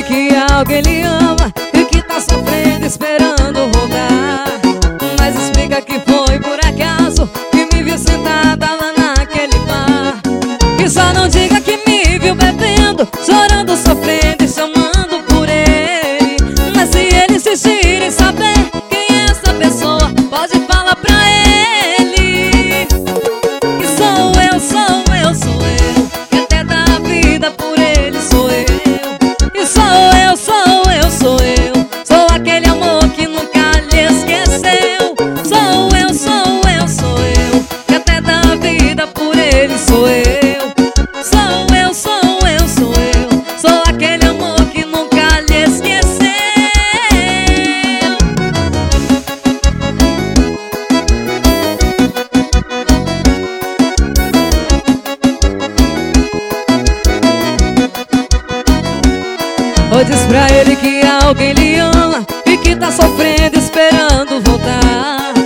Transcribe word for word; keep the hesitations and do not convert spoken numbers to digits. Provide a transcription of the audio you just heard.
ele que alguém lhe ama e que tá sofrendo esperando voltar. Mas explica que foi por acaso que me viu sentada lá naquele bar. E só não diga que me viu bebendo, chorando, sofrendo e chamando por ele. Mas se ele insistir em saber quem é essa pessoa, pode falar pra ele que sou eu, sou eu, sou eu, que até dá a vida por ele sou eu. E sou eu, sou eu, sou eu, sou aquele amor que nunca lhe esqueceu. Sou eu, sou eu, sou eu, que até dá a vida por ele sou eu. Sou eu, sou eu, sou eu, sou aquele amor que nunca lhe esqueceu. Ou diz pra ele que alguém lhe ama e que tá sofrendo esperando voltar.